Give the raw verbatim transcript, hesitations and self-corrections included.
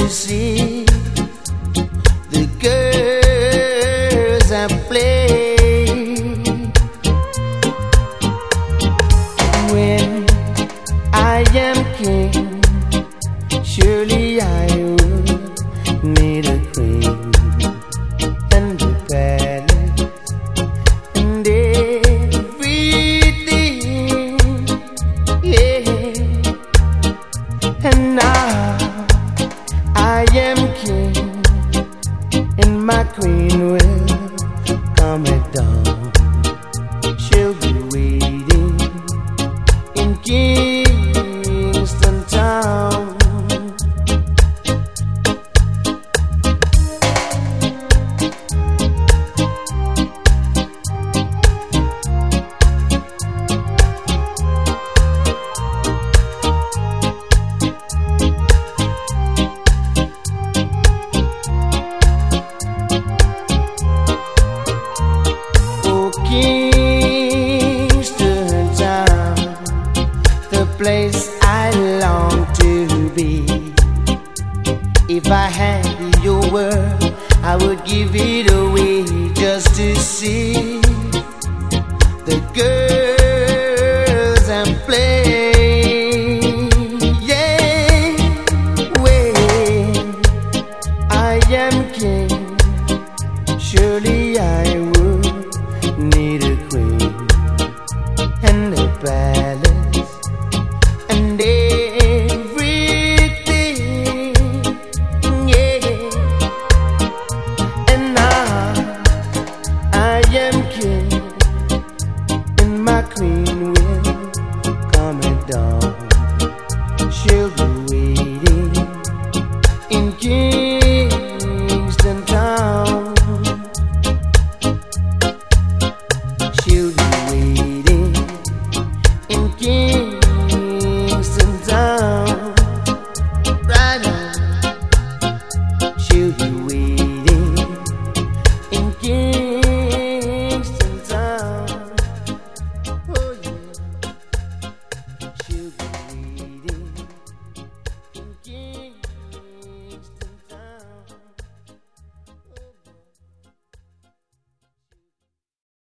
to see the girls I play. When I am king, surely I would need a queen and a palace and everything, yeah. And now I am king, and my queen will come at dawn. She'll be waiting in Kingston Town. Kingston Town, the place I long to be. If I had your word, I would give it away just to see the girls and play. Yeah, when I am king, surely I would need a queen and a palace and everything, yeah. And now I am king, and my queen will come at dawn. She'll be waiting in King